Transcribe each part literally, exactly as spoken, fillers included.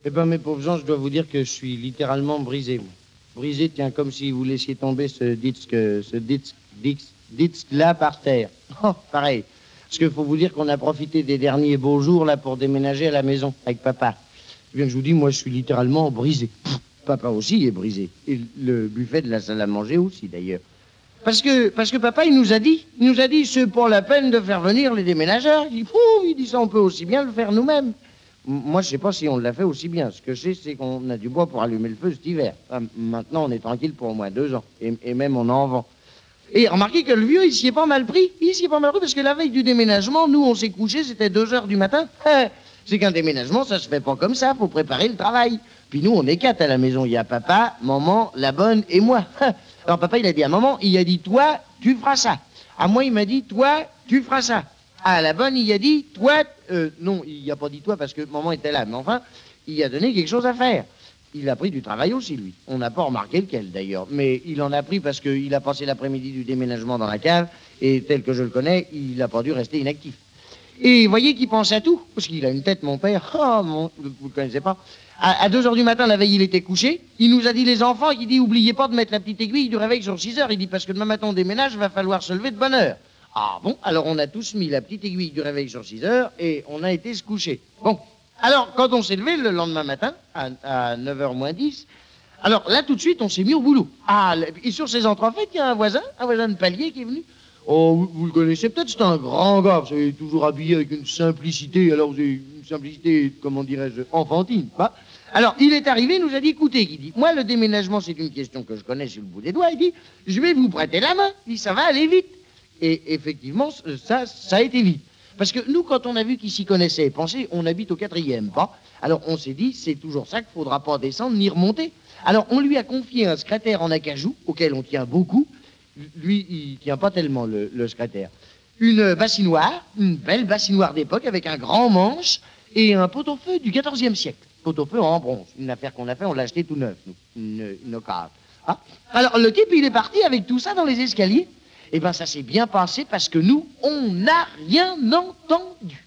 Eh ben, mes pauvres gens, je dois vous dire que je suis littéralement brisé, moi. Brisé, tiens, comme si vous laissiez tomber ce disque, ce disque, disque, disque-là par terre. Oh, pareil. Parce qu'il faut vous dire qu'on a profité des derniers beaux jours, là, pour déménager à la maison, avec papa. Eh bien, je vous dis, moi, je suis littéralement brisé. Pff, papa aussi est brisé. Et le buffet de la salle à manger aussi, d'ailleurs. Parce que, parce que papa, il nous a dit, il nous a dit, c'est pas la peine de faire venir les déménageurs. Il dit, fou, il dit ça, on peut aussi bien le faire nous-mêmes. Moi, je sais pas si on l'a fait aussi bien. Ce que je sais, c'est qu'on a du bois pour allumer le feu cet hiver. Enfin, maintenant, on est tranquille pour au moins deux ans. Et, et même, on en vend. Et remarquez que le vieux, il s'y est pas mal pris. Il s'y est pas mal pris parce que la veille du déménagement, nous, on s'est couché, c'était deux heures du matin. C'est qu'un déménagement, ça se fait pas comme ça. Faut préparer le travail. Puis nous, on est quatre à la maison. Il y a papa, maman, la bonne et moi. Alors papa, il a dit à maman, il a dit, toi, tu feras ça. À moi, il m'a dit, toi, tu feras ça. À la bonne, il a dit, toi, euh, non, il a pas dit toi parce que maman était là, mais enfin, il a donné quelque chose à faire. Il a pris du travail aussi, lui. On n'a pas remarqué lequel, d'ailleurs, mais il en a pris parce qu'il a passé l'après-midi du déménagement dans la cave, et tel que je le connais, il n'a pas dû rester inactif. Et voyez qu'il pense à tout, parce qu'il a une tête, mon père. Oh, mon, vous le connaissez pas. À, à deux heures du matin, la veille, il était couché. Il nous a dit, les enfants, il dit, oubliez pas de mettre la petite aiguille du réveil sur six heures. Il dit, parce que demain matin, on déménage, il va falloir se lever de bonne heure. Ah bon, alors on a tous mis la petite aiguille du réveil sur six heures et on a été se coucher. Bon, alors quand on s'est levé le lendemain matin, à, à neuf heures moins dix, alors là tout de suite on s'est mis au boulot. Ah, et sur ces entrefaites, il y a un voisin, un voisin de palier qui est venu. Oh, vous, vous le connaissez peut-être, c'est un grand gars, vous savez, toujours habillé avec une simplicité, alors vous avez une simplicité, comment dirais-je, enfantine, pas. Alors, il est arrivé, il nous a dit, écoutez, il dit, moi, le déménagement, c'est une question que je connais sur le bout des doigts, il dit, je vais vous prêter la main, il dit, ça va aller vite. Et effectivement, ça, ça a été vite. Parce que nous, quand on a vu qu'il s'y connaissait, pensez, on habite au quatrième pas, alors on s'est dit, c'est toujours ça qu'il ne faudra pas descendre ni remonter. Alors on lui a confié un secrétaire en acajou, auquel on tient beaucoup. Lui, il tient pas tellement, le, le secrétaire. Une bassinoire, une belle bassinoire d'époque, avec un grand manche et un pot-au-feu du quatorzième siècle. Pot-au-feu en bronze. Une affaire qu'on a fait, on l'a acheté tout neuf, nous. Une, une occasion. Ah. Alors le type, il est parti avec tout ça dans les escaliers. Eh bien, ça s'est bien passé parce que nous, on n'a rien entendu.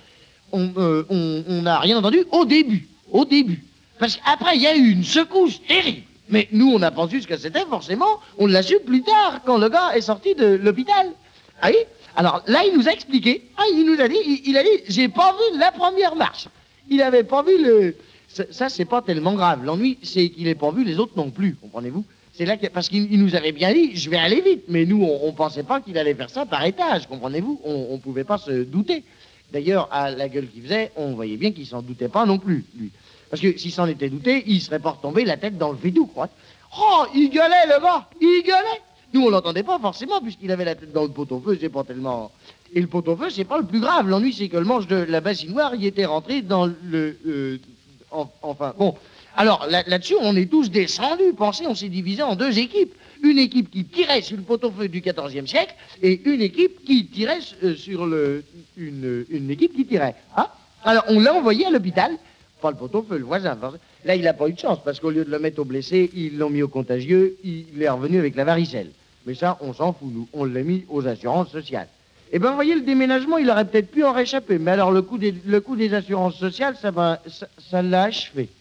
On n'a euh, on, on rien entendu au début. Au début. Parce qu'après, il y a eu une secousse terrible. Mais nous, on n'a pas su ce que c'était, forcément. On l'a su plus tard, quand le gars est sorti de l'hôpital. Ah oui? Alors là, il nous a expliqué. Ah, il nous a dit, il, il a dit, j'ai pas vu la première marche. Il avait pas vu le... Ça, ça c'est pas tellement grave. L'ennui, c'est qu'il n'ait pas vu les autres non plus, comprenez-vous? C'est là que, parce qu'il nous avait bien dit, je vais aller vite, mais nous, on, on pensait pas qu'il allait faire ça par étage, comprenez-vous? On, on pouvait pas se douter. D'ailleurs, à la gueule qu'il faisait, on voyait bien qu'il s'en doutait pas non plus, lui. Parce que s'il s'en était douté, il serait pas retombé la tête dans le vidou, quoi. Oh, il gueulait, le gars, il gueulait. Nous, on l'entendait pas forcément, puisqu'il avait la tête dans le pot-au-feu, c'est pas tellement... Et le pot-au-feu, c'est pas le plus grave. L'ennui, c'est que le manche de la bassinoire, il était rentré dans le... Euh, en, enfin, bon... Alors, là, là-dessus, on est tous descendus. Pensez, on s'est divisé en deux équipes. Une équipe qui tirait sur le pot-au-feu du quatorzième siècle et une équipe qui tirait euh, sur le... Une, une équipe qui tirait. Hein? Alors, on l'a envoyé à l'hôpital. Pas le pot-au-feu, le voisin. Là, il n'a pas eu de chance, parce qu'au lieu de le mettre au blessé, ils l'ont mis au contagieux, il est revenu avec la varicelle. Mais ça, on s'en fout, nous. On l'a mis aux assurances sociales. Eh bien, vous voyez, le déménagement, il aurait peut-être pu en réchapper. Mais alors, le coût des, le coût des assurances sociales, ça, va, ça, ça l'a achevé.